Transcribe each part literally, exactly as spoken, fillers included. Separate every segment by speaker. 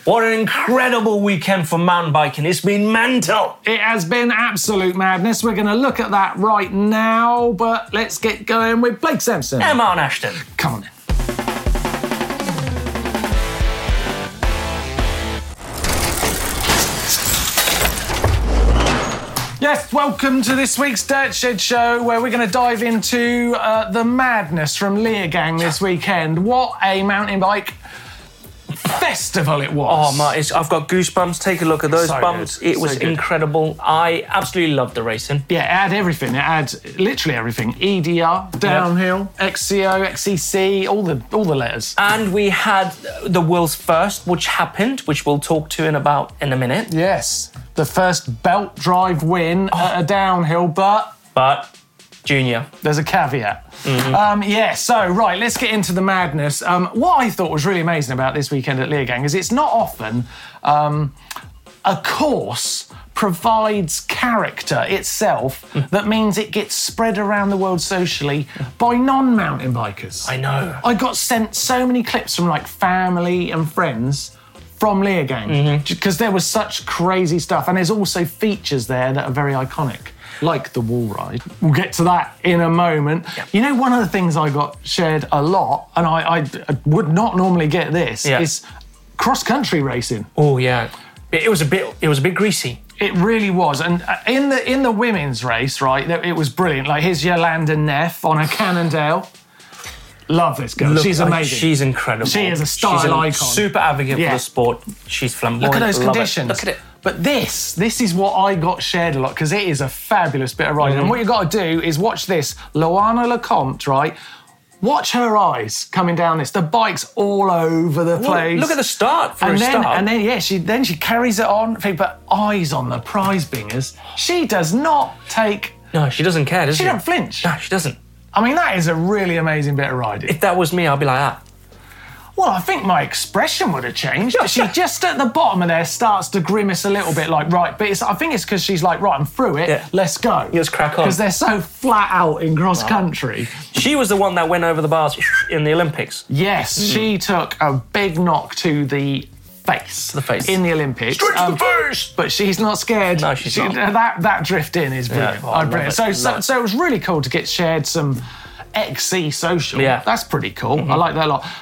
Speaker 1: What an incredible weekend for mountain biking. It's been mental.
Speaker 2: It has been absolute madness. We're going to look at that right now, but let's get going with Blake Sampson.
Speaker 1: And Martin Ashton.
Speaker 2: Come on then. Yes, welcome to this week's Dirt Shed Show, where we're going to dive into uh, the madness from Leogang this weekend. What a mountain bike festival it was.
Speaker 1: Oh, my, it's, I've got goosebumps. Take a look at those
Speaker 2: So
Speaker 1: bumps.
Speaker 2: good.
Speaker 1: It was
Speaker 2: So good.
Speaker 1: incredible. I absolutely loved the racing.
Speaker 2: Yeah, it had everything. It had literally everything. E D R, downhill, X C O, X C C, all the all the letters.
Speaker 1: And we had the world's first, which happened, which we'll talk to in about in a minute.
Speaker 2: Yes, the first belt drive win
Speaker 1: Oh.
Speaker 2: at a downhill, but
Speaker 1: But, Junior.
Speaker 2: there's a caveat. Mm-hmm. Um, yeah, so, right, let's get into the madness. Um, what I thought was really amazing about this weekend at Leogang is it's not often um, a course provides character itself that means it gets spread around the world socially by non-mountain bikers.
Speaker 1: I know.
Speaker 2: I got sent so many clips from, like, family and friends from Leogang because there was such crazy stuff. And there's also features there that are very iconic, like the wall ride. We'll get to that in a moment.
Speaker 1: Yep.
Speaker 2: You know, one of the things I got shared a lot, and I, I, I would not normally get this,
Speaker 1: Yeah.
Speaker 2: is cross-country racing.
Speaker 1: Oh, yeah. It, it was a bit. It was a bit greasy.
Speaker 2: It really was. And uh, in the in the women's race, right, it was brilliant. Like, here's Yolanda Neff on a Cannondale. Love this girl.
Speaker 1: Look,
Speaker 2: She's
Speaker 1: uh,
Speaker 2: amazing.
Speaker 1: She's incredible.
Speaker 2: She is a style
Speaker 1: She's a
Speaker 2: icon.
Speaker 1: super advocate
Speaker 2: Yeah.
Speaker 1: for the sport. She's flamboyant.
Speaker 2: Look at those
Speaker 1: Love it.
Speaker 2: conditions.
Speaker 1: Look at it.
Speaker 2: But this, this is what I got shared a lot because it is a fabulous bit of riding.
Speaker 1: Mm-hmm.
Speaker 2: And what you've got to do is watch this. Loana Lecomte, right? Watch her eyes coming down this. The bike's all over the
Speaker 1: Look,
Speaker 2: place.
Speaker 1: look at the start for
Speaker 2: and
Speaker 1: a
Speaker 2: then,
Speaker 1: start.
Speaker 2: And then, yeah, she then she carries it on. But eyes on the prize bingers. She does not take.
Speaker 1: No, she doesn't care, does she?
Speaker 2: She don't flinch.
Speaker 1: No, she doesn't.
Speaker 2: I mean, that is a really amazing bit of riding.
Speaker 1: If that was me, I'd be like that.
Speaker 2: Well, I think my expression would have changed. She just at the bottom of there starts to grimace a little bit, like, right, but it's, I think it's because she's like, right, I'm through it,
Speaker 1: Yeah.
Speaker 2: let's go.
Speaker 1: Let's crack on.
Speaker 2: Because they're so flat out in cross country.
Speaker 1: She was the one that went over the bars in the Olympics.
Speaker 2: Yes, she took a big knock to the face.
Speaker 1: The face.
Speaker 2: In the Olympics. Um,
Speaker 1: face!
Speaker 2: But she's not scared.
Speaker 1: No, she's
Speaker 2: She-
Speaker 1: not.
Speaker 2: That, that drift in is brilliant.
Speaker 1: Yeah, oh, I
Speaker 2: Oh,
Speaker 1: love
Speaker 2: brilliant.
Speaker 1: it,
Speaker 2: So,
Speaker 1: love
Speaker 2: so,
Speaker 1: it.
Speaker 2: so it was really cool to get shared some X C social.
Speaker 1: Yeah.
Speaker 2: That's pretty cool. I like that a lot.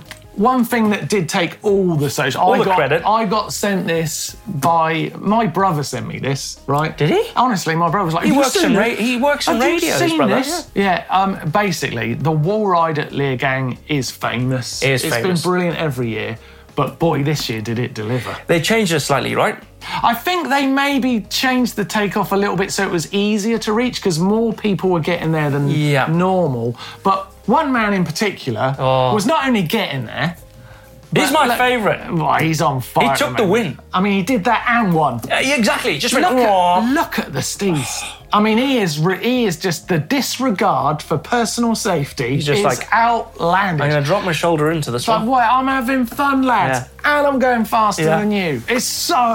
Speaker 2: One thing that did take all the social,
Speaker 1: All
Speaker 2: I
Speaker 1: the
Speaker 2: got,
Speaker 1: credit.
Speaker 2: I got sent this by my brother. Sent me this, right?
Speaker 1: Did he?
Speaker 2: Honestly, my brother was like,
Speaker 1: He
Speaker 2: "Have you
Speaker 1: works
Speaker 2: seen
Speaker 1: in ra-
Speaker 2: this?
Speaker 1: he works in
Speaker 2: Have you
Speaker 1: radio, his
Speaker 2: seen
Speaker 1: brother."
Speaker 2: this?" Yeah. Um, basically, the wall ride at Leogang is famous.
Speaker 1: It is
Speaker 2: It's
Speaker 1: famous.
Speaker 2: been brilliant every year, but boy, this year did it deliver.
Speaker 1: They changed it slightly, right?
Speaker 2: I think they maybe changed the takeoff a little bit so it was easier to reach because more people were getting there than
Speaker 1: Yeah.
Speaker 2: normal. But one man in particular
Speaker 1: Oh.
Speaker 2: was not only getting there.
Speaker 1: He's
Speaker 2: but,
Speaker 1: my
Speaker 2: like,
Speaker 1: favourite.
Speaker 2: Well, he's on fire.
Speaker 1: He took
Speaker 2: at
Speaker 1: the
Speaker 2: moment.
Speaker 1: win.
Speaker 2: I mean, he did that and won.
Speaker 1: Uh, yeah, exactly. Just went,
Speaker 2: Look
Speaker 1: "Aw."
Speaker 2: at, look at the steez. I mean, he is re- he is just the disregard for personal safety.
Speaker 1: He's just
Speaker 2: is
Speaker 1: like,
Speaker 2: outlandish.
Speaker 1: I'm going to drop my shoulder into this
Speaker 2: Like,
Speaker 1: one.
Speaker 2: what? I'm having fun, lads. And I'm going faster
Speaker 1: Yeah.
Speaker 2: than you. It's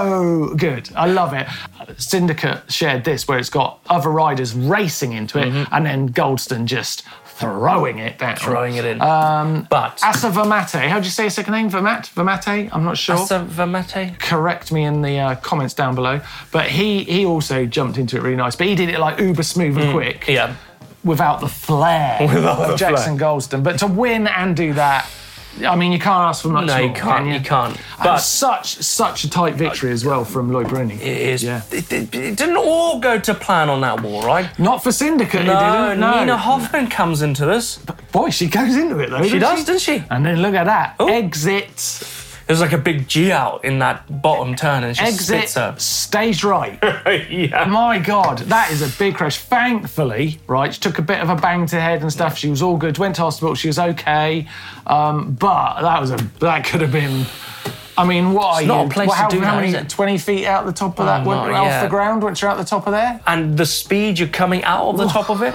Speaker 2: so good. I love it. Syndicate shared this where it's got other riders racing into it and then Goldston just throwing it down.
Speaker 1: Throwing it in. Um, but...
Speaker 2: Asa Vermate. How do you say his second name? Vermat? Vermate? I'm not sure.
Speaker 1: Asa Vermate?
Speaker 2: Correct me in the uh, comments down below. But he he also jumped into it really nice. But he did it like uber smooth and quick.
Speaker 1: Yeah.
Speaker 2: Without the flair
Speaker 1: Without
Speaker 2: of
Speaker 1: the
Speaker 2: Jackson Goldston. But to win and do that, I mean, you can't ask for much
Speaker 1: No,
Speaker 2: more.
Speaker 1: you can't.
Speaker 2: can
Speaker 1: You can't.
Speaker 2: And
Speaker 1: But
Speaker 2: such such a tight victory as well from Lloyd Bruni.
Speaker 1: it is.
Speaker 2: Yeah.
Speaker 1: It, it, it didn't all go to plan on that wall, right?
Speaker 2: Not for Syndicate,
Speaker 1: No,
Speaker 2: it didn't. No,
Speaker 1: Nina Hoffman comes into this.
Speaker 2: Boy, she goes into it though.
Speaker 1: She
Speaker 2: doesn't
Speaker 1: does, doesn't she?
Speaker 2: And then look at that.
Speaker 1: Oh.
Speaker 2: Exit.
Speaker 1: There's like a big G out in that bottom turn and she
Speaker 2: Exit
Speaker 1: spits her.
Speaker 2: stage right.
Speaker 1: Yeah.
Speaker 2: My God, that is a big crash. Thankfully, right, she took a bit of a bang to head and stuff. She was all good. Went to hospital. She was okay. Um, but that was a that could have been. I mean, what are
Speaker 1: It's not
Speaker 2: you?
Speaker 1: a place
Speaker 2: Well, how,
Speaker 1: to do
Speaker 2: how
Speaker 1: that,
Speaker 2: many?
Speaker 1: is it?
Speaker 2: Twenty feet out the top of that.
Speaker 1: Oh,
Speaker 2: Went
Speaker 1: no,
Speaker 2: off
Speaker 1: yeah.
Speaker 2: the ground. Once you're out the top of there.
Speaker 1: And the speed you're coming out of the top of it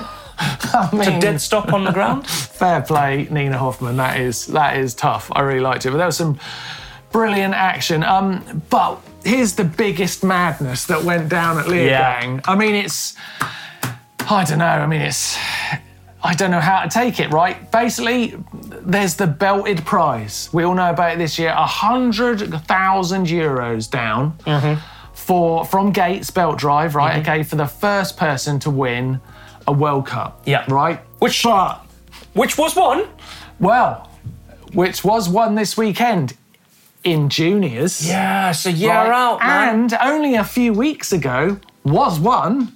Speaker 2: I mean,
Speaker 1: to dead stop on the ground.
Speaker 2: fair play, Nina Hoffman. That is that is tough. I really liked it. But there was some brilliant action. Um, but here's the biggest madness that went down at Leogang.
Speaker 1: Yeah.
Speaker 2: I mean, it's. I don't know. I mean, it's. I don't know how to take it, right? Basically, there's the belted prize. We all know about it this year. one hundred thousand euros down mm-hmm. for from Gates Belt Drive, right? Mm-hmm. Okay, for the first person to win a World Cup.
Speaker 1: Yeah.
Speaker 2: Right?
Speaker 1: Which,
Speaker 2: but,
Speaker 1: which was won?
Speaker 2: Well, which was won this weekend in juniors.
Speaker 1: Yeah, so year
Speaker 2: right?
Speaker 1: out, man.
Speaker 2: And only a few weeks ago was won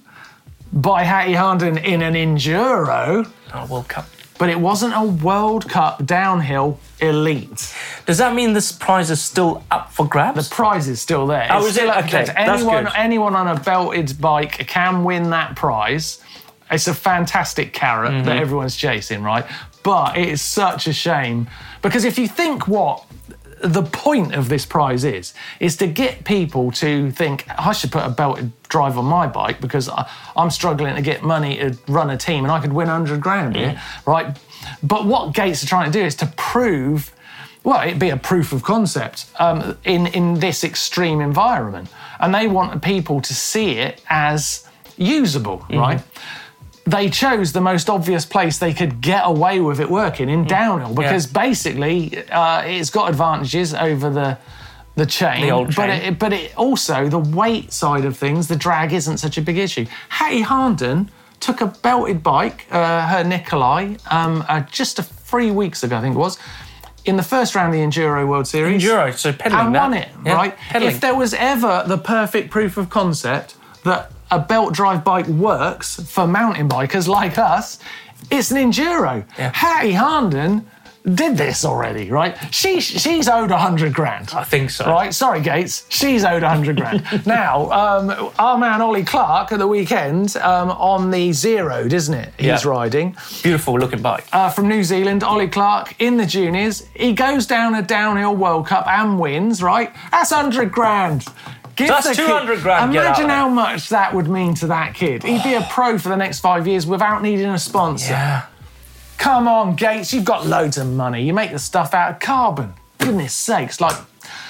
Speaker 2: by Hattie Harnden in an Enduro.
Speaker 1: Oh, World Cup.
Speaker 2: But it wasn't a World Cup downhill elite.
Speaker 1: Does that mean this prize is still up for grabs?
Speaker 2: The prize is still there.
Speaker 1: Oh,
Speaker 2: it's
Speaker 1: is
Speaker 2: still
Speaker 1: it?
Speaker 2: up for
Speaker 1: Okay,
Speaker 2: grabs.
Speaker 1: that's
Speaker 2: anyone,
Speaker 1: good.
Speaker 2: anyone on a belted bike can win that prize. It's a fantastic carrot mm-hmm. that everyone's chasing, right? But it is such a shame because if you think what the point of this prize is, is to get people to think, I should put a belted drive on my bike because I, I'm struggling to get money to run a team and I could win one hundred grand here, mm. right? But what Gates are trying to do is to prove, well, it'd be a proof of concept um, in, in this extreme environment. And they want people to see it as usable, mm-hmm. right? They chose the most obvious place they could get away with it working in downhill because yeah. basically uh, it's got advantages over the the chain,
Speaker 1: the old chain.
Speaker 2: but it, but it also the weight side of things, the drag isn't such a big issue. Hattie Harnden took a belted bike, uh, her Nikolai, um, uh, just a three weeks ago, I think it was, in the first round of the Enduro World Series.
Speaker 1: Enduro, so pedaling
Speaker 2: and
Speaker 1: that.
Speaker 2: won it,
Speaker 1: yeah,
Speaker 2: right?
Speaker 1: Pedaling.
Speaker 2: If there was ever the perfect proof of concept that a belt drive bike works for mountain bikers like us, it's an Enduro.
Speaker 1: Yeah.
Speaker 2: Hattie Harnden did this already, right? She, she's owed one hundred grand.
Speaker 1: I think so.
Speaker 2: Right, sorry, Gates. She's owed one hundred grand. Now, um, our man Ollie Clark at the weekend um, on the Zeroed, isn't it? He's
Speaker 1: yeah.
Speaker 2: riding.
Speaker 1: Beautiful looking bike.
Speaker 2: Uh, from New Zealand, Ollie Clark in the juniors. He goes down a downhill World Cup and wins, right? That's one hundred grand. Give
Speaker 1: so that's two hundred grand.
Speaker 2: Imagine how much that would mean to that kid. He'd be a pro for the next five years without needing a sponsor.
Speaker 1: Yeah.
Speaker 2: Come on, Gates, you've got loads of money. You make the stuff out of carbon. Goodness sakes, like,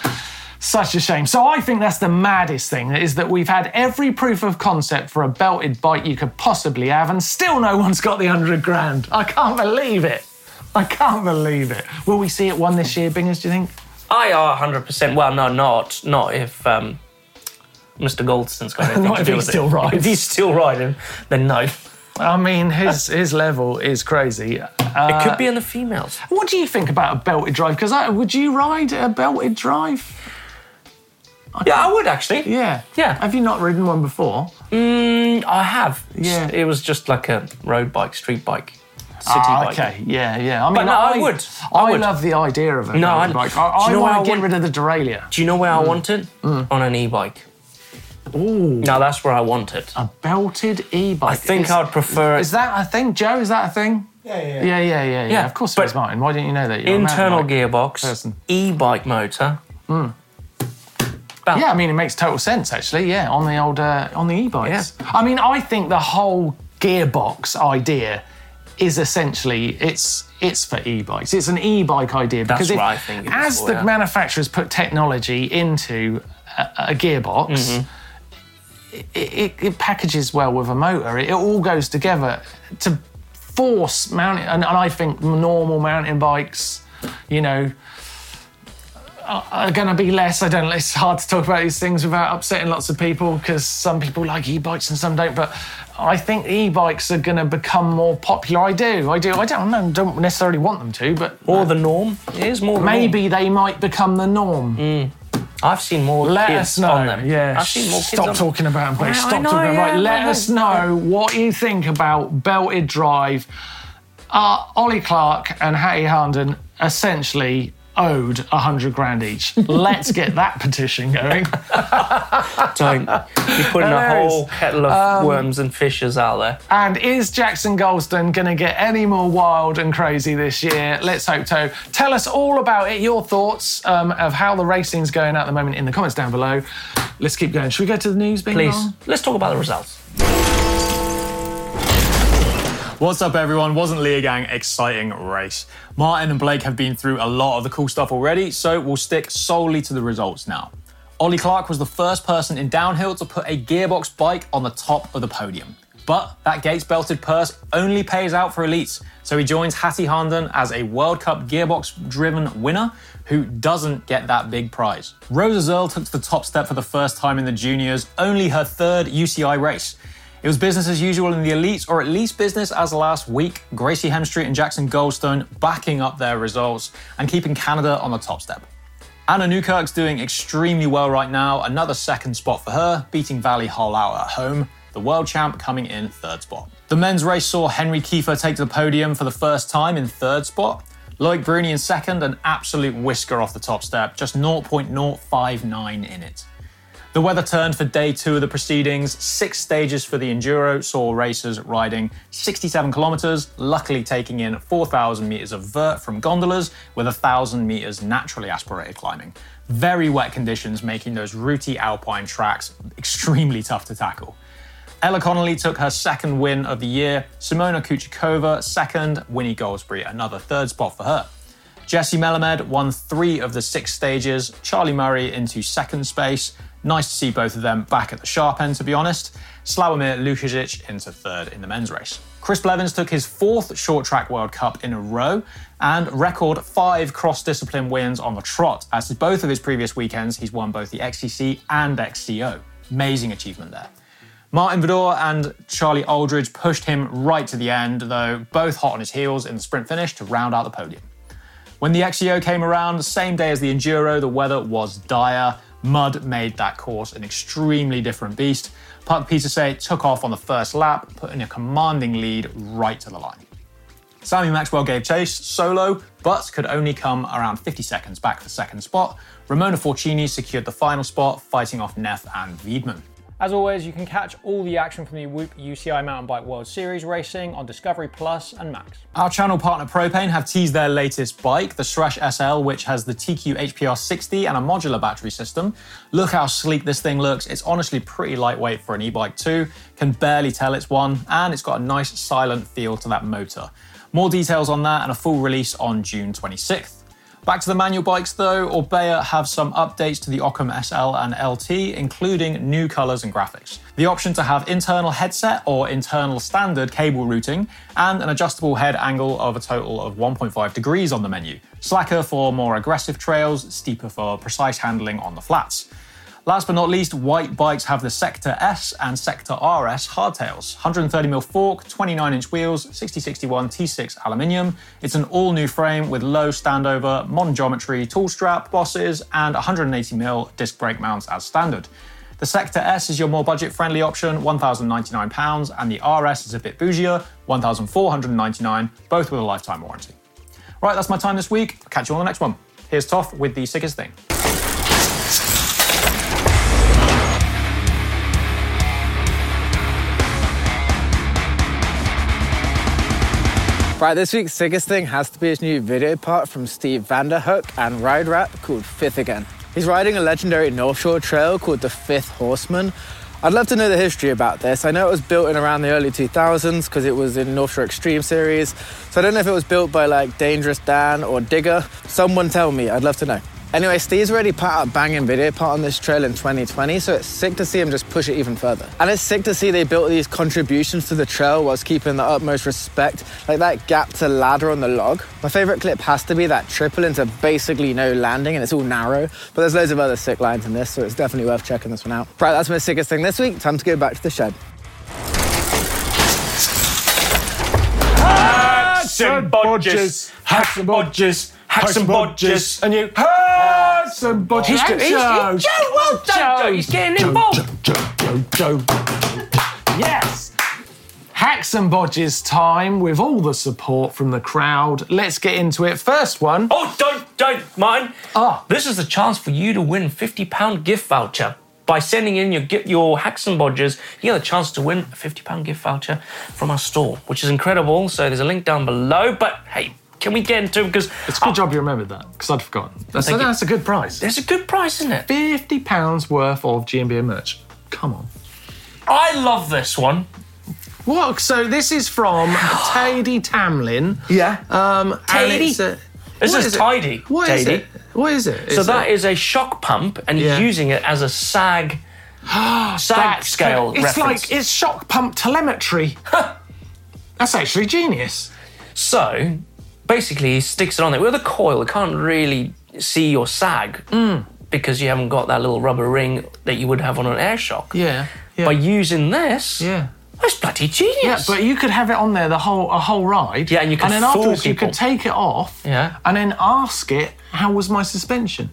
Speaker 2: such a shame. So I think that's the maddest thing, is that we've had every proof of concept for a belted bike you could possibly have, and still no one's got the one hundred grand. I can't believe it. I can't believe it. Will we see it won this year, Bingers, do you think?
Speaker 1: I are one hundred percent. Well, no, not. Not if um, Mister Goldston's got anything
Speaker 2: Not
Speaker 1: to
Speaker 2: if
Speaker 1: do
Speaker 2: he's
Speaker 1: with
Speaker 2: still
Speaker 1: it.
Speaker 2: riding.
Speaker 1: If he's still riding, then no.
Speaker 2: I mean, his his level is crazy. Uh,
Speaker 1: it could be in the females.
Speaker 2: What do you think about a belted drive? Because would you ride a belted drive?
Speaker 1: I yeah, I would actually.
Speaker 2: Yeah.
Speaker 1: Yeah.
Speaker 2: Have you not ridden one before?
Speaker 1: Mm, I have.
Speaker 2: Yeah.
Speaker 1: It was just like a road bike, street bike, city
Speaker 2: ah,
Speaker 1: bike.
Speaker 2: Okay, yeah, yeah. I mean,
Speaker 1: but no, I, I would. I,
Speaker 2: I
Speaker 1: would.
Speaker 2: love the idea of a
Speaker 1: no,
Speaker 2: belted
Speaker 1: I,
Speaker 2: bike. I, I
Speaker 1: want
Speaker 2: to get
Speaker 1: want,
Speaker 2: rid of the derailleur.
Speaker 1: Do you know where
Speaker 2: mm.
Speaker 1: I want it?
Speaker 2: Mm.
Speaker 1: On an e-bike.
Speaker 2: Ooh.
Speaker 1: Now that's where I want it.
Speaker 2: A belted e-bike.
Speaker 1: I think
Speaker 2: is,
Speaker 1: I'd prefer it.
Speaker 2: Is that a thing, Joe? Is that a thing?
Speaker 3: Yeah, yeah.
Speaker 2: Yeah, yeah, yeah, yeah.
Speaker 1: yeah.
Speaker 2: Of course
Speaker 1: but
Speaker 2: it is, Martin. Why didn't you know that? You're
Speaker 1: internal
Speaker 2: a
Speaker 1: gearbox,
Speaker 2: person.
Speaker 1: e-bike motor.
Speaker 2: Mm. Yeah, I mean, it makes total sense, actually, yeah, on the old, uh, on the e-bikes.
Speaker 1: Yeah.
Speaker 2: I mean, I think the whole gearbox idea is essentially, it's it's for e-bikes. It's an e-bike idea. Because
Speaker 1: That's
Speaker 2: if,
Speaker 1: what I think it
Speaker 2: as
Speaker 1: is for,
Speaker 2: the
Speaker 1: yeah.
Speaker 2: manufacturers put technology into a, a gearbox, mm-hmm. it, it, it packages well with a motor. It, it all goes together to force mountain, and, and I think normal mountain bikes, you know, are going to be less. I don't know, it's hard to talk about these things without upsetting lots of people because some people like e-bikes and some don't, but I think e-bikes are going to become more popular. I do, I do. I don't know, don't necessarily want them to, but...
Speaker 1: Or the norm. It is more the
Speaker 2: Maybe
Speaker 1: norm.
Speaker 2: they might become the norm.
Speaker 1: Mm. I've seen more
Speaker 2: let
Speaker 1: kids
Speaker 2: us know.
Speaker 1: on them.
Speaker 2: Yeah,
Speaker 1: I've seen more kids
Speaker 2: Stop
Speaker 1: on
Speaker 2: talking
Speaker 1: them.
Speaker 2: about them, please.
Speaker 1: Well,
Speaker 2: Stop
Speaker 1: know,
Speaker 2: talking about
Speaker 1: yeah,
Speaker 2: Right, let
Speaker 1: well,
Speaker 2: us know what you think about belted drive. Uh, Ollie Clark and Hattie Harnden essentially owed a hundred grand each. Let's get that petition going.
Speaker 1: Don't. You're putting a whole kettle of um, worms and fishes out there.
Speaker 2: And is Jackson Golston going to get any more wild and crazy this year? Let's hope so. Tell us all about it, your thoughts um, of how the racing's going at the moment in the comments down below. Let's keep going. Should we go to the news, Bing
Speaker 1: Please.
Speaker 2: Bong?
Speaker 1: Let's talk about the results.
Speaker 3: What's up, everyone? Wasn't Leogang exciting race? Martin and Blake have been through a lot of the cool stuff already, so we'll stick solely to the results now. Ollie Clark was the first person in downhill to put a gearbox bike on the top of the podium. But that Gates-belted purse only pays out for elites, so he joins Hattie Harnden as a World Cup gearbox-driven winner who doesn't get that big prize. Rosa Zerl took to the top step for the first time in the juniors, only her third U C I race. It was business as usual in the elites, or at least business as last week. Gracie Hemstreet and Jackson Goldstone backing up their results and keeping Canada on the top step. Anna Newkirk's doing extremely well right now, another second spot for her, beating Valley Hull out at home. The world champ coming in third spot. The men's race saw Henry Kiefer take to the podium for the first time in third spot. Loic Bruni in second, an absolute whisker off the top step, just zero point zero five nine in it. The weather turned for day two of the proceedings. Six stages for the Enduro saw racers riding sixty-seven kilometres, luckily taking in four thousand metres of vert from gondolas with one thousand metres naturally aspirated climbing. Very wet conditions making those rooty alpine tracks extremely tough to tackle. Ella Connolly took her second win of the year, Simona Kuchikova second, Winnie Goldsbury another third spot for her. Jessie Melamed won three of the six stages, Charlie Murray into second space. Nice to see both of them back at the sharp end, to be honest. Slawomir Lukacic into third in the men's race. Chris Blevins took his fourth short track World Cup in a row and record five cross-discipline wins on the trot, as both of his previous weekends he's won both the X C C and X C O. Amazing achievement there. Martin Vidor and Charlie Aldridge pushed him right to the end, though both hot on his heels in the sprint finish to round out the podium. When the X C O came around, the same day as the Enduro, the weather was dire. Mud made that course an extremely different beast. Puck Pieterse took off on the first lap, putting a commanding lead right to the line. Sammy Maxwell gave chase solo, but could only come around fifty seconds back for second spot. Ramona Forcini secured the final spot, fighting off Neff and Wiedmann.
Speaker 4: As always, you can catch all the action from the Whoop U C I Mountain Bike World Series racing on Discovery Plus and Max.
Speaker 3: Our channel partner Propane have teased their latest bike, the Thresh S L, which has the T Q H P R sixty and a modular battery system. Look how sleek this thing looks. It's honestly pretty lightweight for an e-bike too. Can barely tell it's one, and it's got a nice silent feel to that motor. More details on that and a full release on June twenty-sixth. Back to the manual bikes though, Orbea have some updates to the Occam S L and L T, including new colours and graphics. The option to have internal headset or internal standard cable routing, and an adjustable head angle of a total of one point five degrees on the menu. Slacker for more aggressive trails, steeper for precise handling on the flats. Last but not least, white bikes have the Sector S and Sector R S hardtails. one hundred thirty millimeter fork, twenty-nine inch wheels, sixty sixty-one T six aluminium. It's an all-new frame with low standover, modern geometry, tool strap, bosses, and one hundred eighty millimeter disc brake mounts as standard. The Sector S is your more budget-friendly option, one thousand ninety-nine pounds, and the R S is a bit bougier, one thousand four hundred ninety-nine pounds, both with a lifetime warranty. Right, that's my time this week. I'll catch you on the next one. Here's Toff with the sickest thing.
Speaker 5: Right, this week's sickest thing has to be his new video part from Steve Vanderhook and Ride Rap called Fifth Again. He's riding a legendary North Shore trail called the Fifth Horseman. I'd love to know the history about this. I know it was built in around the early two thousands because it was in North Shore Extreme Series. So I don't know if it was built by like Dangerous Dan or Digger. Someone tell me, I'd love to know. Anyway, Steve's already put out a banging video part on this trail in twenty twenty, so it's sick to see him just push it even further. And it's sick to see they built these contributions to the trail whilst keeping the utmost respect, like that gap to ladder on the log. My favourite clip has to be that triple into basically no landing, and it's all narrow, but there's loads of other sick lines in this, so it's definitely worth checking this one out. Right, that's my sickest thing this week. Time to go back to the shed.
Speaker 1: Hacks and bodges, hacks and bodges, hacks and bodges, and you hacks and bodges. He's, he's, he's, Joe, well done, Joe. He's getting involved.
Speaker 2: Joe, Joe, Joe, Joe. Yes. Hacks and bodges time with all the support from the crowd. Let's get into it. First one.
Speaker 1: Oh, don't, don't, Martin.
Speaker 2: Ah.
Speaker 1: This is the chance for you to win a fifty pound gift voucher. By sending in your your hacks and bodges, you get a chance to win a fifty pound gift voucher from our store, which is incredible. So there's a link down below. But hey, can we get into it? Because
Speaker 2: it's a good uh, job you remembered that, because I'd forgotten. That's, a, that's a good price.
Speaker 1: It's a good price, isn't it?
Speaker 2: fifty pounds worth of G M B A merch. Come on.
Speaker 1: I love this one.
Speaker 2: What? So this is from Tady Tamlin.
Speaker 1: Yeah.
Speaker 2: Um,
Speaker 1: Tady?
Speaker 2: It's a,
Speaker 1: this is, is Tidy.
Speaker 2: What
Speaker 1: Tady.
Speaker 2: is it? What is it?
Speaker 1: So
Speaker 2: is
Speaker 1: that
Speaker 2: it?
Speaker 1: is a shock pump, and
Speaker 2: yeah.
Speaker 1: he's using it as a sag Sag
Speaker 2: That's
Speaker 1: scale
Speaker 2: It's
Speaker 1: reference.
Speaker 2: like, it's shock pump telemetry. That's actually genius.
Speaker 1: So, basically, he sticks it on there. With a coil, it can't really see your sag
Speaker 2: Mm.
Speaker 1: because you haven't got that little rubber ring that you would have on an air shock.
Speaker 2: Yeah. yeah.
Speaker 1: By using this,
Speaker 2: yeah.
Speaker 1: that's bloody genius.
Speaker 2: Yeah, but you could have it on there the whole a whole ride.
Speaker 1: Yeah, and you could
Speaker 2: And then
Speaker 1: fool
Speaker 2: afterwards you
Speaker 1: people.
Speaker 2: could take it off.
Speaker 1: Yeah.
Speaker 2: And then ask it, how was my suspension?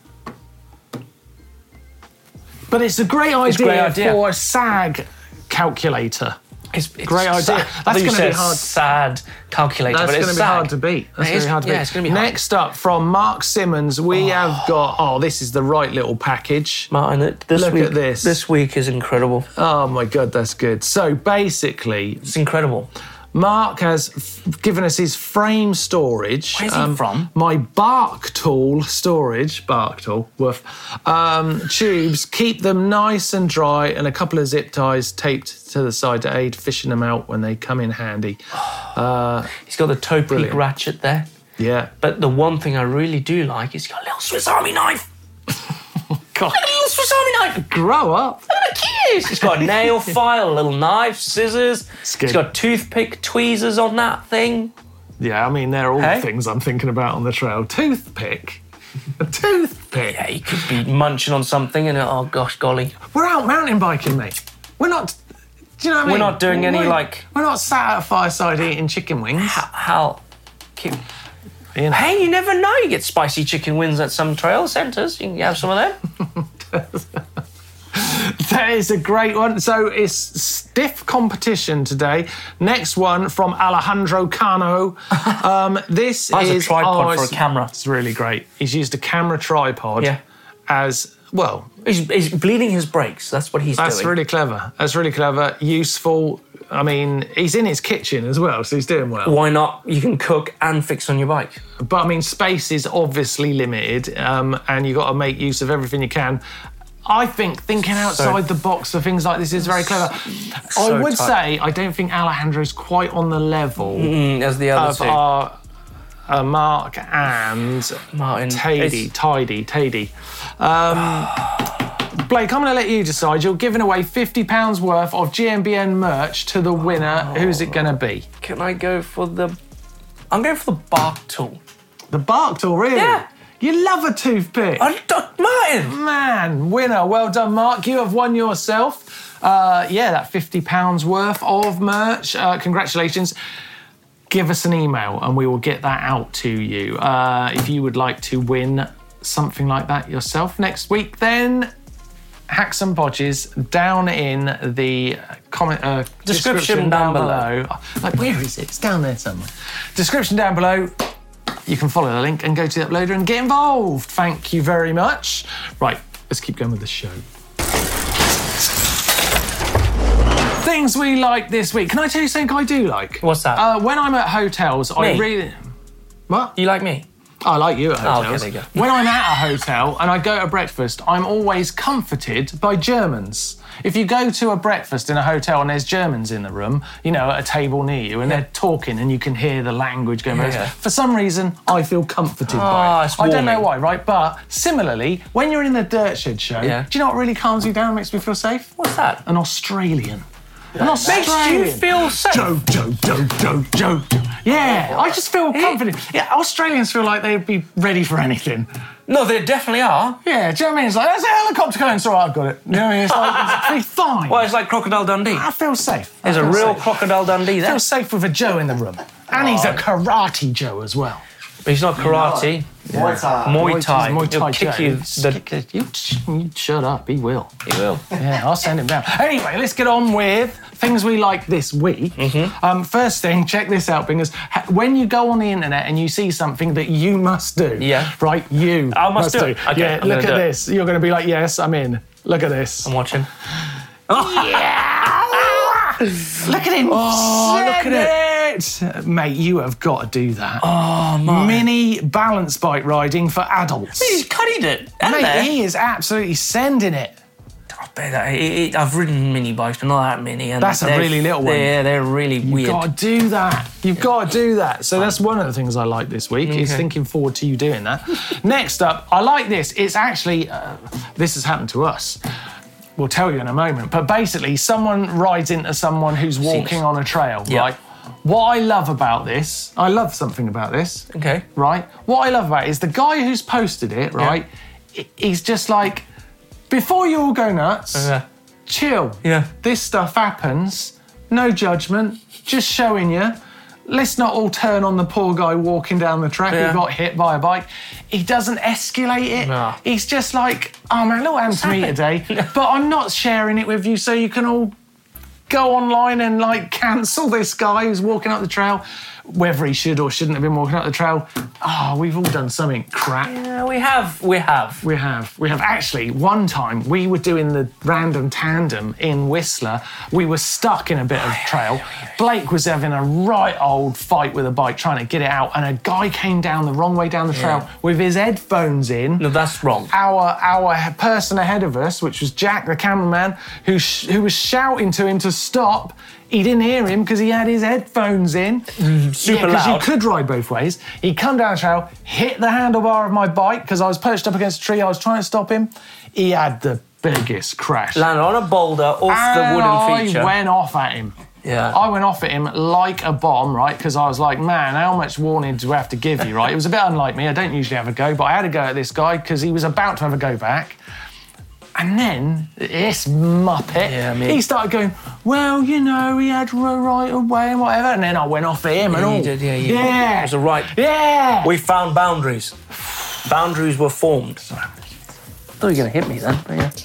Speaker 2: But it's a great idea,
Speaker 1: It's a great idea.
Speaker 2: for a sag calculator.
Speaker 1: It's, it's
Speaker 2: Great idea.
Speaker 1: sad.
Speaker 2: That's
Speaker 1: I thought you
Speaker 2: gonna be
Speaker 1: said
Speaker 2: hard.
Speaker 1: Sad calculator,
Speaker 2: That's
Speaker 1: but it's
Speaker 2: going to be
Speaker 1: sag.
Speaker 2: hard to beat. That's
Speaker 1: It
Speaker 2: going
Speaker 1: is-
Speaker 2: to be hard to
Speaker 1: yeah,
Speaker 2: beat.
Speaker 1: it's gonna be hard.
Speaker 2: Next up, from Mark Simmons, we have got. Oh, this is the right little package.
Speaker 1: Martin, it- this
Speaker 2: Look
Speaker 1: week,
Speaker 2: at this.
Speaker 1: This week is incredible.
Speaker 2: Oh my god, that's good. So basically,
Speaker 1: It's incredible.
Speaker 2: Mark has f- given us his frame storage.
Speaker 1: Where's he from?
Speaker 2: My Bark Tool storage, Bark Tool, woof, um, tubes. Keep them nice and dry, and a couple of zip ties taped to the side to aid fishing them out when they come in handy. Uh,
Speaker 1: He's got the toe peak
Speaker 2: Brilliant.
Speaker 1: ratchet there.
Speaker 2: yeah.
Speaker 1: But the one thing I really do like is he's got a little Swiss Army knife.
Speaker 2: God,
Speaker 1: A little Swiss Army knife.
Speaker 2: grow up.
Speaker 1: Look at the keys. He's got a nail file, a little knife, scissors.
Speaker 2: good.
Speaker 1: He's got toothpick tweezers on that thing.
Speaker 2: Yeah, I mean, they're all
Speaker 1: Hey?
Speaker 2: the things I'm thinking about on the trail. Toothpick. A toothpick.
Speaker 1: Yeah, he could be munching on something and oh gosh, golly.
Speaker 2: We're out mountain biking, mate. We're not. Do you know what I mean?
Speaker 1: We're not doing any,
Speaker 2: We're-
Speaker 1: like-
Speaker 2: We're not sat at a fireside eating chicken wings.
Speaker 1: How? Cute.
Speaker 2: You know.
Speaker 1: Hey, you never know. You get spicy chicken wings at some trail centres. You can have some of them.
Speaker 2: That is a great one. So it's stiff competition today. Next one from Alejandro Cano. Um, this
Speaker 1: That's a
Speaker 2: is
Speaker 1: tripod for a
Speaker 2: it's-
Speaker 1: camera.
Speaker 2: It's really great. He's used a camera tripod
Speaker 1: Yeah.
Speaker 2: as well.
Speaker 1: He's, he's bleeding his brakes. That's what he's
Speaker 2: That's
Speaker 1: doing.
Speaker 2: really clever. That's really clever. Useful. I mean, he's in his kitchen as well, so he's doing well.
Speaker 1: Why not? You can cook and fix on your bike.
Speaker 2: But I mean, space is obviously limited, um, and you've got to make use of everything you can. I think thinking outside the box for things like this is very clever.
Speaker 1: so
Speaker 2: I would
Speaker 1: tight.
Speaker 2: say I don't think Alejandro's quite on the level
Speaker 1: Mm, as the other
Speaker 2: of
Speaker 1: two.
Speaker 2: our uh, Mark and
Speaker 1: Martin.
Speaker 2: Tidy,
Speaker 1: It's-
Speaker 2: Tidy, Tidy. Um, Blake, I'm going to let you decide. You're giving away fifty pounds worth of G M B N merch to the winner. Who's it going to be?
Speaker 1: Can I go for the... I'm going for the bark tool.
Speaker 2: The Bark Tool, really?
Speaker 1: Yeah.
Speaker 2: You love a toothpick.
Speaker 1: I, Martin!
Speaker 2: Man, winner. Well done, Mark. You have won yourself, uh, yeah, that fifty pounds worth of merch. Uh, congratulations. Give us an email and we will get that out to you. Uh, if you would like to win something like that yourself next week, then Hacks and Bodges down in the comment uh,
Speaker 1: Description down
Speaker 2: below. Like, where is it? It's down there somewhere. Description down below. You can follow the link and go to the uploader and get involved. Thank you very much. Right, let's keep going with the show. Things we like this week. Can I tell you something I do like?
Speaker 1: What's that?
Speaker 2: Uh, when I'm at hotels, I
Speaker 1: Me?
Speaker 2: really. What?
Speaker 1: You like me?
Speaker 2: I like you at
Speaker 1: Oh, okay,
Speaker 2: hotels.
Speaker 1: there you go.
Speaker 2: When I'm at a hotel and I go to breakfast, I'm always comforted by Germans. If you go to a breakfast in a hotel and there's Germans in the room, you know, at a table near you, and they're talking and you can hear the language going on.
Speaker 1: Yeah.
Speaker 2: For some reason, I feel comforted by
Speaker 1: Ah,
Speaker 2: it.
Speaker 1: it's
Speaker 2: I don't know
Speaker 1: warming.
Speaker 2: why, right? But similarly, when you're in the Dirt Shed show,
Speaker 1: Yeah.
Speaker 2: do you know what really calms you down, makes me feel safe?
Speaker 1: What's that?
Speaker 2: An Australian. An
Speaker 1: Makes
Speaker 2: Australian.
Speaker 1: you feel safe.
Speaker 2: Joe, Joe, Joe, Joe, Joe, Joe. Yeah, I just feel confident. Yeah, Australians feel like they'd be ready for anything.
Speaker 1: No, they definitely are.
Speaker 2: Yeah, do you know what I mean? It's like, there's a helicopter going, so I've got it. You know what I mean? It's like, it's be fine.
Speaker 1: Well, it's like Crocodile Dundee.
Speaker 2: I feel safe. I
Speaker 1: There's a
Speaker 2: feel
Speaker 1: real
Speaker 2: safe.
Speaker 1: Crocodile Dundee
Speaker 2: I
Speaker 1: there.
Speaker 2: feel safe with a Joe in the room. And he's a karate Joe as well.
Speaker 1: But he's not karate.
Speaker 6: Muay Thai.
Speaker 1: Muay Thai.
Speaker 2: Muay Thai
Speaker 1: He'll kick
Speaker 2: Joe.
Speaker 1: you.
Speaker 2: Kick
Speaker 1: The,
Speaker 2: it. You, you shut up, he will.
Speaker 1: he will.
Speaker 2: Yeah, I'll send him down. Anyway, let's get on with things we like this week. Um, first thing, check this out, because ha- when you go on the internet and you see something that you must do,
Speaker 1: Yeah.
Speaker 2: right, you
Speaker 1: I must do it. Okay,
Speaker 2: yeah,
Speaker 1: I'm
Speaker 2: look
Speaker 1: gonna
Speaker 2: at
Speaker 1: do it.
Speaker 2: this. You're going to be like, yes, I'm in. Look at this.
Speaker 1: I'm watching.
Speaker 2: Look at him.
Speaker 1: Oh, look
Speaker 2: Send it. Mate, you have got to do that.
Speaker 1: Oh, my.
Speaker 2: Mini balance bike riding for adults.
Speaker 1: He's cutting it. And
Speaker 2: Mate,
Speaker 1: there.
Speaker 2: he is absolutely sending it.
Speaker 1: I bet that. It, it, I've ridden mini bikes, but not that mini. And
Speaker 2: That's a
Speaker 1: they're-
Speaker 2: really little one.
Speaker 1: Yeah, they're really
Speaker 2: You've
Speaker 1: weird.
Speaker 2: got to do that. You've got to do that. So that's one of the things I like this week, is
Speaker 1: Okay.
Speaker 2: thinking forward to you doing that. Next up, I like this. It's actually, uh, this has happened to us. we'll tell you in a moment. But basically, someone rides into someone who's walking on a trail,
Speaker 1: Yeah.
Speaker 2: right? What I love about this, I love something about this.
Speaker 1: Okay.
Speaker 2: Right? What I love about it is the guy who's posted it, right? he- He's just like, before you all go nuts,
Speaker 1: Yeah.
Speaker 2: chill.
Speaker 1: Yeah.
Speaker 2: This stuff happens. No judgment. Just showing you. Let's not all turn on the poor guy walking down the track
Speaker 1: Yeah.
Speaker 2: who got hit by a bike. He doesn't escalate it.
Speaker 1: No.
Speaker 2: He's just like, oh man, look what happened to me today. But I'm not sharing it with you so you can all go online and like cancel this guy who's walking up the trail, whether he should or shouldn't have been walking up the trail. Oh, we've all done something crap.
Speaker 1: Yeah, we have. We have.
Speaker 2: We have. We have. Actually, one time we were doing the random tandem in Whistler. We were stuck in a bit of trail. Blake was having a right old fight with a bike trying to get it out, and a guy came down the wrong way down the trail with his headphones in.
Speaker 1: No, that's wrong.
Speaker 2: Our our person ahead of us, which was Jack, the cameraman, who sh- who was shouting to him to stop. He didn't hear him because he had his headphones in.
Speaker 1: Super
Speaker 2: Because you
Speaker 1: loud.
Speaker 2: could ride both ways. He'd come down the trail, hit the handlebar of my bike because I was perched up against a tree. I was trying to stop him. He had the biggest crash.
Speaker 1: Landed on a boulder off the
Speaker 2: And
Speaker 1: wooden feature.
Speaker 2: I went off at him.
Speaker 1: Yeah.
Speaker 2: I went off at him like a bomb, right? Because I was like, man, how much warning do I have to give you, right? It was a bit unlike me. I don't usually have a go, but I had a go at this guy because he was about to have a go back. And then this muppet,
Speaker 1: Yeah, me.
Speaker 2: he started going, well, you know, he had a right away and whatever. And then I went off at him and
Speaker 1: Yeah,
Speaker 2: all.
Speaker 1: you did, yeah, you-
Speaker 2: yeah.
Speaker 1: it was a right-
Speaker 2: Yeah.
Speaker 1: We found boundaries. Boundaries were formed. I thought you were going to hit me then, but yeah.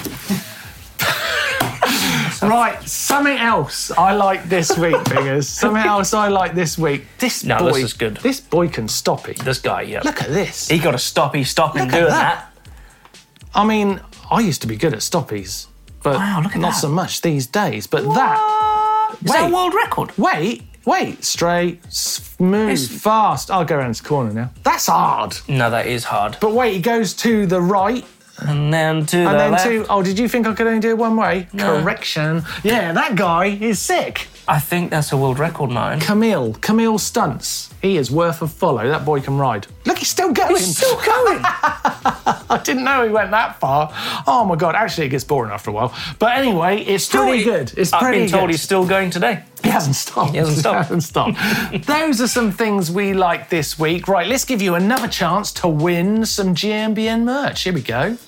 Speaker 2: Right, something else I like this week, Bingers. Something else I like this week. This
Speaker 1: No,
Speaker 2: boy,
Speaker 1: this is good.
Speaker 2: This boy can stop it.
Speaker 1: This guy, yeah.
Speaker 2: Look at this.
Speaker 1: He got to stop. He's stopping
Speaker 2: Look at
Speaker 1: doing
Speaker 2: that.
Speaker 1: that.
Speaker 2: I mean, I used to be good at stoppies, but
Speaker 1: Wow, look at
Speaker 2: not
Speaker 1: that.
Speaker 2: so much these days. But that,
Speaker 1: Is that a
Speaker 2: Wait.
Speaker 1: world record?
Speaker 2: wait, wait, straight, smooth,
Speaker 1: It's-
Speaker 2: fast. I'll go around this corner now. That's hard.
Speaker 1: No, that is hard.
Speaker 2: But wait, he goes to the right
Speaker 1: And then to
Speaker 2: and
Speaker 1: the
Speaker 2: then
Speaker 1: left.
Speaker 2: to. Oh, did you think I could only do it one way?
Speaker 1: No.
Speaker 2: Correction. Yeah, that guy is sick.
Speaker 1: I think that's a world record, Martin.
Speaker 2: Camille, Camille Stunts. He is worth a follow. That boy can ride. Look, he's still going.
Speaker 1: He's still going.
Speaker 2: I didn't know he went that far. Oh my God, actually it gets boring after a while. But anyway, it's pretty good. It's
Speaker 1: I've
Speaker 2: pretty
Speaker 1: been told
Speaker 2: good.
Speaker 1: he's still going today.
Speaker 2: He hasn't stopped.
Speaker 1: He hasn't stopped.
Speaker 2: He hasn't stopped. Those are some things we like this week. Right, let's give you another chance to win some G M B N merch. Here we go.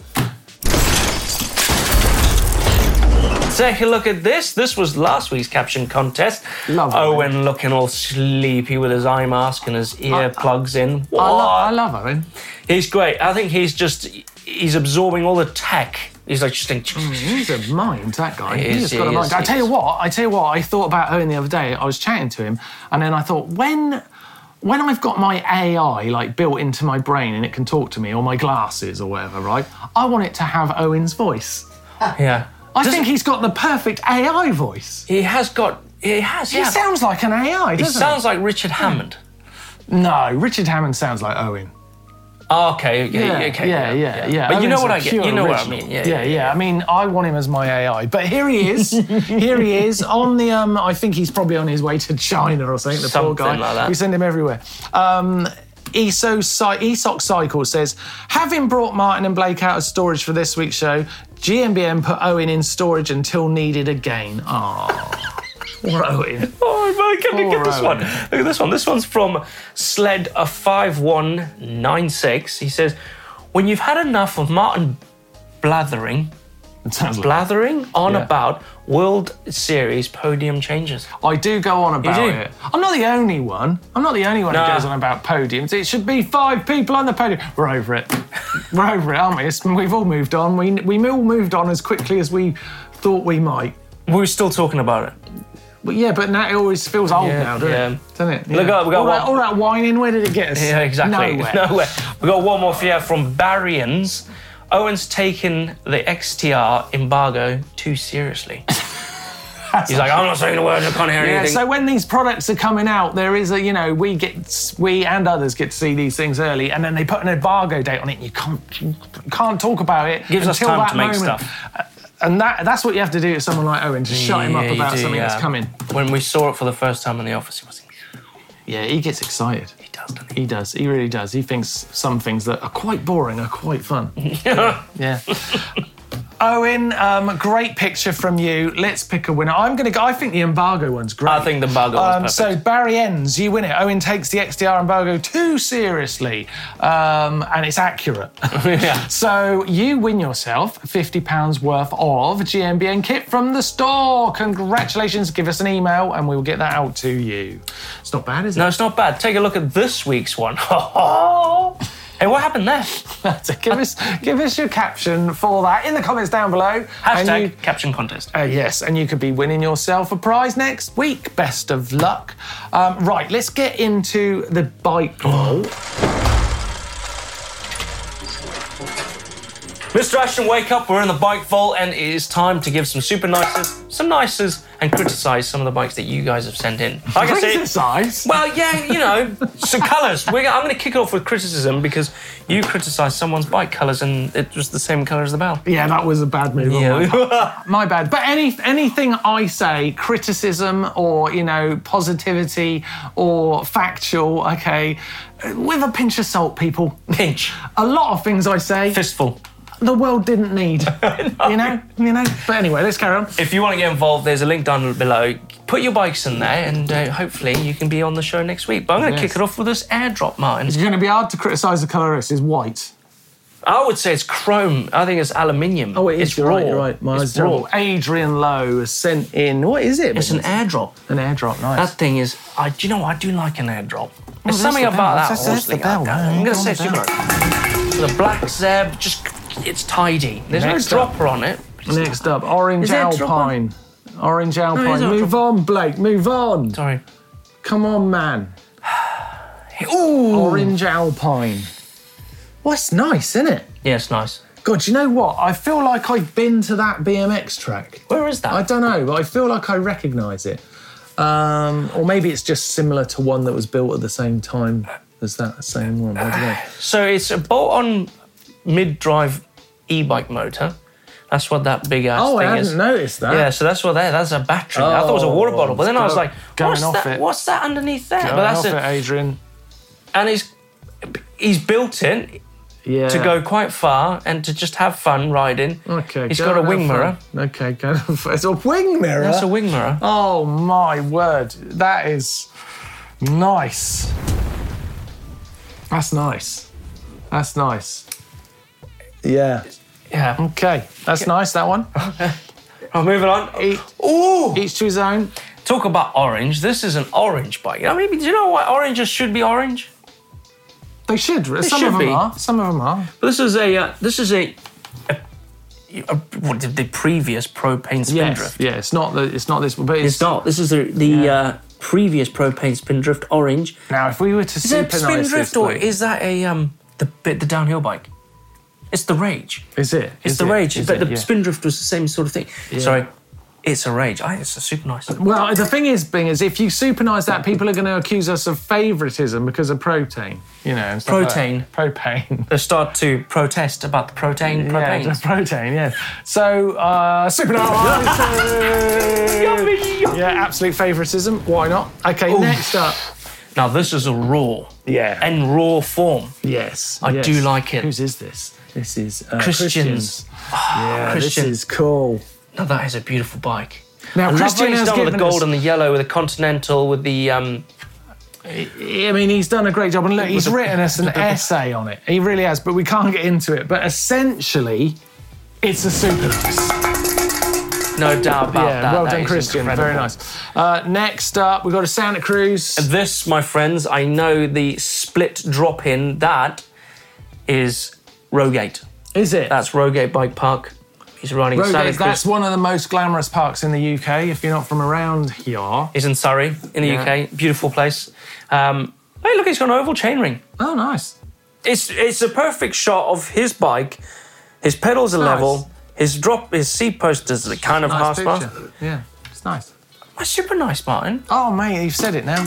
Speaker 1: Take a look at this. This was last week's caption contest.
Speaker 2: Love
Speaker 1: Owen
Speaker 2: Owen.
Speaker 1: looking all sleepy with his eye mask and his ear plugs in. What?
Speaker 2: I, lo- I love Owen.
Speaker 1: He's great. I think he's just, he's absorbing all the tech. He's like just thinking,
Speaker 2: He's a mind, that guy.
Speaker 1: He
Speaker 2: He's
Speaker 1: is,
Speaker 2: got a
Speaker 1: he
Speaker 2: mind.
Speaker 1: is,
Speaker 2: I
Speaker 1: he
Speaker 2: tell you
Speaker 1: is.
Speaker 2: what, I tell you what, I thought about Owen the other day. I was chatting to him, and then I thought, when when I've got my A I like built into my brain and it can talk to me, or my glasses or whatever, right? I want it to have Owen's voice.
Speaker 1: yeah.
Speaker 2: I
Speaker 1: Does-
Speaker 2: think he's got the perfect A I voice.
Speaker 1: He has got, he has,
Speaker 2: He
Speaker 1: yeah.
Speaker 2: sounds like an A I,
Speaker 1: He
Speaker 2: doesn't
Speaker 1: sounds like Richard Hammond.
Speaker 2: he? No, Richard Hammond sounds like Owen.
Speaker 1: Oh, okay, okay,
Speaker 2: Yeah,
Speaker 1: okay.
Speaker 2: yeah, yeah, yeah.
Speaker 1: But you know
Speaker 2: Owen's
Speaker 1: what
Speaker 2: a
Speaker 1: I get.
Speaker 2: pure
Speaker 1: You know what I
Speaker 2: original.
Speaker 1: mean. Yeah,
Speaker 2: yeah, yeah. I mean, I want him as my A I. But here he is. Here he is on the. Um, I think he's probably on his way to China or something. The poor
Speaker 1: Something
Speaker 2: guy.
Speaker 1: like that.
Speaker 2: We send him everywhere. Um, ESO Esoc Cycle says, having brought Martin and Blake out of storage for this week's show, G M B N put Owen in storage until needed again. Oh, poor Owen.
Speaker 1: Oh my God, look
Speaker 2: Poor
Speaker 1: at this
Speaker 2: Owen.
Speaker 1: one. Look at this one. This one's from Sled five one nine six. He says, when you've had enough of Martin blathering,
Speaker 2: It sounds like
Speaker 1: blathering on
Speaker 2: Yeah.
Speaker 1: about World Series podium changes.
Speaker 2: I do go on about
Speaker 1: do?
Speaker 2: it. I'm not the only one. I'm not the only one
Speaker 1: Nah.
Speaker 2: who goes on about podiums. It should be five people on the podium. We're over it. We're over it, aren't we? It's, we've all moved on. We we all moved on as quickly as we thought we might.
Speaker 1: We're still talking about it.
Speaker 2: But yeah, but now it always feels old
Speaker 1: Yeah,
Speaker 2: now, doesn't
Speaker 1: yeah.
Speaker 2: it? Doesn't it?
Speaker 1: Look,
Speaker 2: Yeah.
Speaker 1: we got
Speaker 2: all, that,
Speaker 1: one-
Speaker 2: all that whining, where did it get us?
Speaker 1: Yeah, exactly.
Speaker 2: Nowhere.
Speaker 1: Nowhere. We got one more for you from Barrians. Owen's taken the X T R embargo too seriously. He's like, I'm not saying a word, I can't hear
Speaker 2: Yeah,
Speaker 1: anything.
Speaker 2: so when these products are coming out, there is a, you know, we get, we and others get to see these things early, and then they put an embargo date on it, and you can't, you can't talk about it.
Speaker 1: Gives us
Speaker 2: until
Speaker 1: time
Speaker 2: that
Speaker 1: to make
Speaker 2: moment.
Speaker 1: stuff.
Speaker 2: And that, that's what you have to do to someone like Owen, to shut him up
Speaker 1: Yeah, you
Speaker 2: about
Speaker 1: do,
Speaker 2: something
Speaker 1: yeah.
Speaker 2: that's coming.
Speaker 1: When we saw it for the first time in the office, he was
Speaker 2: Yeah, he gets excited.
Speaker 1: he does, doesn't he?
Speaker 2: He does. He really does. He thinks some things that are quite boring are quite fun.
Speaker 1: Yeah.
Speaker 2: Yeah. Owen, um, great picture from you. Let's pick a winner. I'm going to go. I think the embargo one's great.
Speaker 1: I think the embargo one's
Speaker 2: um,
Speaker 1: perfect.
Speaker 2: So Barry ends. You win it. Owen takes the X D R embargo too seriously, um, and it's accurate.
Speaker 1: Yeah.
Speaker 2: So you win yourself fifty pounds worth of G M B N kit from the store. Congratulations. Give us an email and we will get that out to you. It's not bad, is it?
Speaker 1: No, it's not bad. Take a look at this week's one. Hey, what happened there?
Speaker 2: So give us give us your caption for that in the comments down below.
Speaker 1: Hashtag
Speaker 2: And you-
Speaker 1: caption contest.
Speaker 2: Uh, yes, and you could be winning yourself a prize next week. Best of luck. Um, right, let's get into the bike roll.
Speaker 1: Mister Ashton, wake up. We're in the bike vault, and it is time to give some super nices, some nices, and criticise some of the bikes that you guys have sent in. Like I said,
Speaker 2: Criticize?
Speaker 1: well, yeah, you know, some colours. We're, I'm going to kick it off with criticism because you criticised someone's bike colours, and it was the same colour as the bell.
Speaker 2: Yeah, that was a bad move. on my part.
Speaker 1: Yeah.
Speaker 2: My bad. But any anything I say, criticism or, you know, positivity or factual, okay, with a pinch of salt, people.
Speaker 1: Pinch.
Speaker 2: A lot of things I say,
Speaker 1: Fistful.
Speaker 2: the world didn't need. You know? You know? But anyway, let's carry on.
Speaker 1: If you want to get involved, there's a link down below. Put your bikes in there, and uh, hopefully you can be on the show next week. But I'm going to
Speaker 2: Yes.
Speaker 1: kick it off with this airdrop, Martin.
Speaker 2: It's going to be hard to criticise the colour this is white.
Speaker 1: I would say it's chrome. I think it's aluminium.
Speaker 2: Oh, it is.
Speaker 1: It's
Speaker 2: You're
Speaker 1: raw.
Speaker 2: right, you're right. Mine's
Speaker 1: It's
Speaker 2: terrible.
Speaker 1: raw.
Speaker 2: Adrian Lowe has sent in. What is it?
Speaker 1: It's an airdrop.
Speaker 2: An airdrop. Nice.
Speaker 1: That thing is. I. Do you know what? I do like an airdrop. There's
Speaker 2: that's
Speaker 1: something
Speaker 2: the
Speaker 1: about
Speaker 2: bell.
Speaker 1: that.
Speaker 2: That's- that's the
Speaker 1: honestly.
Speaker 2: bell,
Speaker 1: I-
Speaker 2: man.
Speaker 1: I'm going to
Speaker 2: Go
Speaker 1: say
Speaker 2: on
Speaker 1: it's
Speaker 2: the
Speaker 1: super nice. The black Zeb, just it's tidy. There's
Speaker 2: Next
Speaker 1: no
Speaker 2: up.
Speaker 1: dropper on it.
Speaker 2: Next up, Orange
Speaker 1: Is there a drop on?
Speaker 2: Alpine. Orange Alpine.
Speaker 1: is there a
Speaker 2: Move on, Blake. Move on.
Speaker 1: Sorry.
Speaker 2: Come on, man.
Speaker 1: Ooh.
Speaker 2: Orange Alpine. Well, it's nice, isn't it?
Speaker 1: Yeah, it's nice.
Speaker 2: God, you know what? I feel like I've been to that B M X track.
Speaker 1: Where is that?
Speaker 2: I don't know, but I feel like I recognise it. Um, or maybe it's just similar to one that was built at the same time as that same one. I don't know.
Speaker 1: So it's a bolt-on mid-drive e-bike motor. That's what that big ass
Speaker 2: Oh,
Speaker 1: thing
Speaker 2: I hadn't
Speaker 1: is.
Speaker 2: noticed that.
Speaker 1: Yeah, so that's what that. That's a battery. I thought it was a water
Speaker 2: Oh,
Speaker 1: bottle, but then I was
Speaker 2: go-
Speaker 1: like,
Speaker 2: going
Speaker 1: what's
Speaker 2: off
Speaker 1: that?
Speaker 2: it.
Speaker 1: What's that underneath there?
Speaker 2: Going
Speaker 1: but that's
Speaker 2: off
Speaker 1: it.
Speaker 2: it, Adrian.
Speaker 1: And he's he's built it
Speaker 2: Yeah.
Speaker 1: to go quite far and to just have fun riding.
Speaker 2: Okay.
Speaker 1: He's
Speaker 2: go
Speaker 1: got a
Speaker 2: and
Speaker 1: wing
Speaker 2: have
Speaker 1: mirror.
Speaker 2: fun. Okay, go. It's a wing mirror.
Speaker 1: That's a wing mirror.
Speaker 2: Oh my word, that is nice. That's nice. That's nice. Yeah.
Speaker 1: Yeah.
Speaker 2: Okay, that's nice. That one.
Speaker 1: Oh, moving on.
Speaker 2: Each,
Speaker 1: Ooh.
Speaker 2: each to his own.
Speaker 1: Talk about orange. This is an orange bike. I mean, do you know why oranges should be orange?
Speaker 2: They should. Some
Speaker 1: should
Speaker 2: of them
Speaker 1: be.
Speaker 2: are. Some of them are.
Speaker 1: This is a. Uh, this is a. a, a what did the previous propane Spindrift?
Speaker 2: Yeah, it's not the. It's not this one, but it's,
Speaker 1: It's not. This is the, the uh, previous propane Spindrift orange.
Speaker 2: Now, if we were to
Speaker 1: Is it
Speaker 2: super nice
Speaker 1: Spindrift
Speaker 2: this
Speaker 1: or
Speaker 2: week-
Speaker 1: is that a um the bit the downhill bike? It's the Rage.
Speaker 2: is it?
Speaker 1: It's
Speaker 2: Is
Speaker 1: the
Speaker 2: it?
Speaker 1: Rage,
Speaker 2: Is
Speaker 1: but
Speaker 2: it?
Speaker 1: the
Speaker 2: Yeah.
Speaker 1: Spindrift was the same sort of thing. Sorry, it's a Rage. I, it's a super nice.
Speaker 2: Well, the thing is, Bing, is if you supernise that, people are going to accuse us of favouritism because of protein. You know, and stuff like
Speaker 1: Protein.
Speaker 2: that. Protein.
Speaker 1: They start to protest about the protein.
Speaker 2: Yeah,
Speaker 1: Protein.
Speaker 2: just protein, yeah. So, uh, super nice. Yeah, absolute favouritism. Why not? Okay, next up.
Speaker 1: Now this is a raw.
Speaker 2: Yeah.
Speaker 1: In raw form.
Speaker 2: Yes.
Speaker 1: I
Speaker 2: yes.
Speaker 1: do like it.
Speaker 2: Whose is this? This is uh,
Speaker 1: Christian's.
Speaker 2: Yeah,
Speaker 1: Christian.
Speaker 2: this is cool.
Speaker 1: Now that is a beautiful bike.
Speaker 2: Now,
Speaker 1: I love
Speaker 2: Christian
Speaker 1: what he's
Speaker 2: has
Speaker 1: done with the
Speaker 2: given
Speaker 1: gold
Speaker 2: us-
Speaker 1: and the yellow, with the Continental, with the um.
Speaker 2: I mean, he's done a great job, and look, he's written us an essay on it. He really has, but we can't get into it. But essentially, it's a super nice.
Speaker 1: No doubt about
Speaker 2: Yeah,
Speaker 1: that.
Speaker 2: well
Speaker 1: That
Speaker 2: done,
Speaker 1: is
Speaker 2: Christian.
Speaker 1: incredible.
Speaker 2: Very nice. Uh, next up, we've got a Santa Cruz.
Speaker 1: This, my friends, I know the split drop in. That is Rogate.
Speaker 2: Is it?
Speaker 1: That's Rogate Bike Park. He's riding Santa
Speaker 2: Rogate,
Speaker 1: Cruz.
Speaker 2: that's one of the most glamorous parks in the U K, if you're not from around here.
Speaker 1: He's in Surrey, in the
Speaker 2: Yeah.
Speaker 1: U K. Beautiful place. Um, hey, look, he's got an oval chainring.
Speaker 2: Oh, nice.
Speaker 1: It's it's a perfect shot of his bike. His pedals are
Speaker 2: Nice.
Speaker 1: level. His drop, his seat post is kind of half
Speaker 2: Nice
Speaker 1: sparse.
Speaker 2: picture. Yeah, it's nice.
Speaker 1: That's super nice, Martin.
Speaker 2: Oh, mate, you've said it now.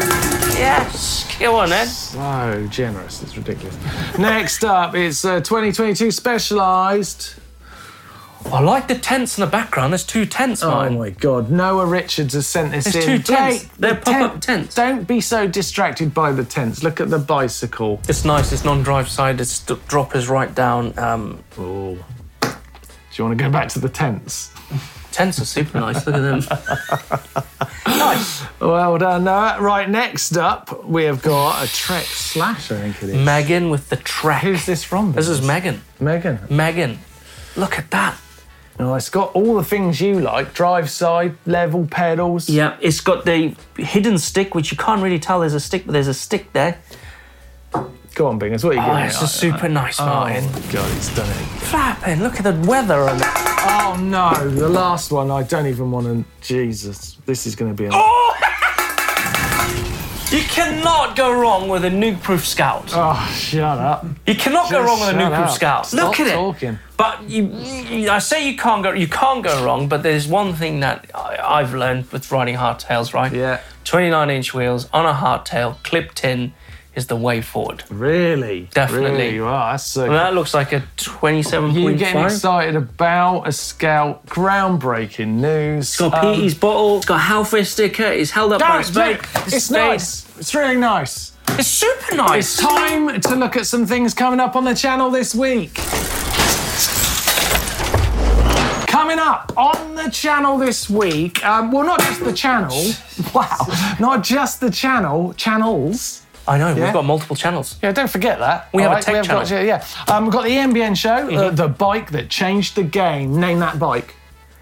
Speaker 1: Yes. Go on, then.
Speaker 2: So generous, it's ridiculous. Next up, it's uh, twenty twenty-two Specialised.
Speaker 1: I like the tents in the background. There's two tents,
Speaker 2: Oh
Speaker 1: Martin.
Speaker 2: my God, Noah Richards has sent this
Speaker 1: There's
Speaker 2: in.
Speaker 1: two tents.
Speaker 2: Mate,
Speaker 1: They're
Speaker 2: the
Speaker 1: pop-up tents.
Speaker 2: Don't be so distracted by the tents. Look at the bicycle.
Speaker 1: It's nice. It's non-drive side. Its d- drop is right down. Um,
Speaker 2: Oh. you want to go back to the tents?
Speaker 1: Tents are super nice. Look at them. Nice.
Speaker 2: Well done, Noah. Right, next up, we have got a Trek Slash, I think it is.
Speaker 1: Megan with the Trek.
Speaker 2: Who's this from?
Speaker 1: This is Megan.
Speaker 2: Megan.
Speaker 1: Megan. Look at that.
Speaker 2: Oh, it's got all the things you like. Drive side, level pedals.
Speaker 1: Yeah, it's got the hidden stick, which you can't really tell there's a stick, but there's a stick there.
Speaker 2: Go on, Bingers, what are you
Speaker 1: Oh,
Speaker 2: giving
Speaker 1: it's
Speaker 2: it?
Speaker 1: a super nice, Martin.
Speaker 2: Oh, my God, it's done it.
Speaker 1: Flapping, look at the weather on it.
Speaker 2: Oh, no, the last one, I don't even want to... Jesus, this is going to be... A...
Speaker 1: Oh! You cannot go wrong with a nuke-proof Scout.
Speaker 2: Oh, shut up.
Speaker 1: You cannot go
Speaker 2: Just
Speaker 1: wrong with a
Speaker 2: shut
Speaker 1: nuke-proof
Speaker 2: up.
Speaker 1: Scout.
Speaker 2: Stop
Speaker 1: Look at
Speaker 2: talking.
Speaker 1: it. But you, you, I say you can't go. You can't go wrong. But there's one thing that I, I've learned with riding hardtails, right?
Speaker 2: Yeah.
Speaker 1: twenty-nine inch wheels on a hardtail, clipped in, is the way forward.
Speaker 2: Really?
Speaker 1: Definitely.
Speaker 2: Really? Wow, that's so
Speaker 1: And that looks like a twenty-seven
Speaker 2: You
Speaker 1: point
Speaker 2: getting
Speaker 1: five.
Speaker 2: excited about a Scout? Groundbreaking news.
Speaker 1: It's got Petey's bottle. It's got Halfway sticker. It's held up by a
Speaker 2: Don't,
Speaker 1: spade.
Speaker 2: don't. It's nice. It's really nice.
Speaker 1: It's super nice.
Speaker 2: It's time to look at some things coming up on the channel this week. Coming up on the channel this week, um, well, not just the channel. Wow, not just the channel, channels.
Speaker 1: I know.
Speaker 2: Yeah.
Speaker 1: We've got multiple channels.
Speaker 2: Yeah, don't forget that.
Speaker 1: We
Speaker 2: all
Speaker 1: have a tech
Speaker 2: we have got-
Speaker 1: channel.
Speaker 2: yeah, um, we've got the N B N show, uh, the bike that changed the game. Name that bike.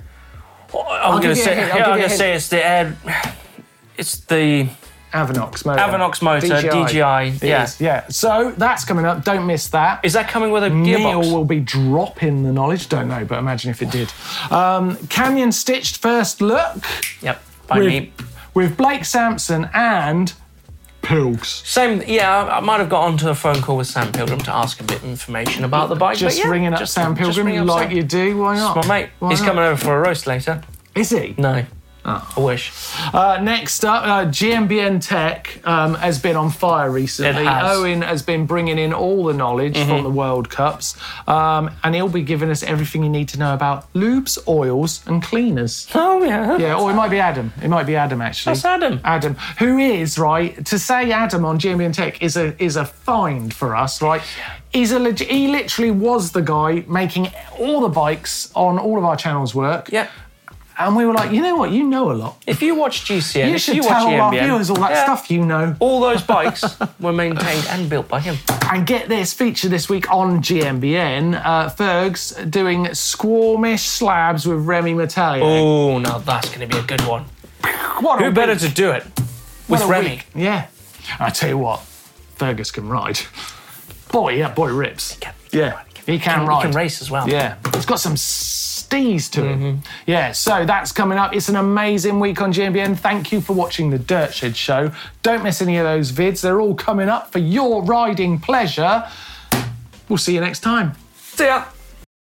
Speaker 1: I'm
Speaker 2: give
Speaker 1: going to
Speaker 2: you a
Speaker 1: say.
Speaker 2: hint, I'll
Speaker 1: Yeah,
Speaker 2: give
Speaker 1: I'm
Speaker 2: you a
Speaker 1: going to say it's the Air. It's the
Speaker 2: Avanox motor.
Speaker 1: Avanox motor, D G I.
Speaker 2: It
Speaker 1: Yeah.
Speaker 2: is, yeah. So that's coming up. Don't miss that.
Speaker 1: Is that coming with a
Speaker 2: Neil
Speaker 1: gearbox?
Speaker 2: will be dropping the knowledge. Don't know, but imagine if it did. Um, Canyon Stitched first look
Speaker 1: Yep. By
Speaker 2: with,
Speaker 1: me.
Speaker 2: with Blake Sampson and Pilgs.
Speaker 1: Same. Yeah, I I might have got onto a phone call with Sam Pilgrim to ask a bit of information about the bike.
Speaker 2: Just
Speaker 1: but yeah,
Speaker 2: ringing up
Speaker 1: just-
Speaker 2: Sam
Speaker 1: just
Speaker 2: Pilgrim
Speaker 1: ringing up
Speaker 2: like
Speaker 1: Sam.
Speaker 2: you do. Why not?
Speaker 1: My mate.
Speaker 2: Why
Speaker 1: He's
Speaker 2: not?
Speaker 1: coming over for a roast later.
Speaker 2: Is he?
Speaker 1: No.
Speaker 2: Oh.
Speaker 1: I wish.
Speaker 2: Uh, next up, uh, G M B N Tech um, has been on fire recently.
Speaker 1: It has.
Speaker 2: Owen has been bringing in all the knowledge from the World Cups, um, and he'll be giving us everything you need to know about lubes, oils, and cleaners.
Speaker 1: Oh yeah.
Speaker 2: Yeah, or it might be Adam. It might be Adam, actually.
Speaker 1: That's Adam.
Speaker 2: Adam, who is, right, to say Adam on G M B N Tech is a is a find for us, right? He's a leg- he literally was the guy making all the bikes on all of our channels work.
Speaker 1: Yeah.
Speaker 2: And we were like, you know what, you know a lot.
Speaker 1: If you watch G C N,
Speaker 2: You
Speaker 1: if
Speaker 2: should
Speaker 1: you
Speaker 2: tell
Speaker 1: watch
Speaker 2: all our
Speaker 1: E M B N,
Speaker 2: viewers all that
Speaker 1: yeah,
Speaker 2: stuff you know.
Speaker 1: All those bikes were maintained and built by him.
Speaker 2: And get this feature this week on G M B N, uh, Fergs doing Squamish slabs with Remy Metallic.
Speaker 1: Oh, now that's going to be a good one.
Speaker 2: What a
Speaker 1: Who better
Speaker 2: week.
Speaker 1: to do it
Speaker 2: What
Speaker 1: with
Speaker 2: a
Speaker 1: Remy?
Speaker 2: week. Yeah. I tell you what, Fergus can ride. Boy, yeah, boy rips.
Speaker 1: can.
Speaker 2: Yeah, he can
Speaker 1: He
Speaker 2: ride.
Speaker 1: can race as well.
Speaker 2: Yeah, it's got some steez to
Speaker 1: Mm-hmm.
Speaker 2: it. Yeah, so that's coming up. It's an amazing week on G M B N. Thank you for watching the Dirt Shed Show. Don't miss any of those vids. They're all coming up for your riding pleasure. We'll see you next time.
Speaker 1: See ya.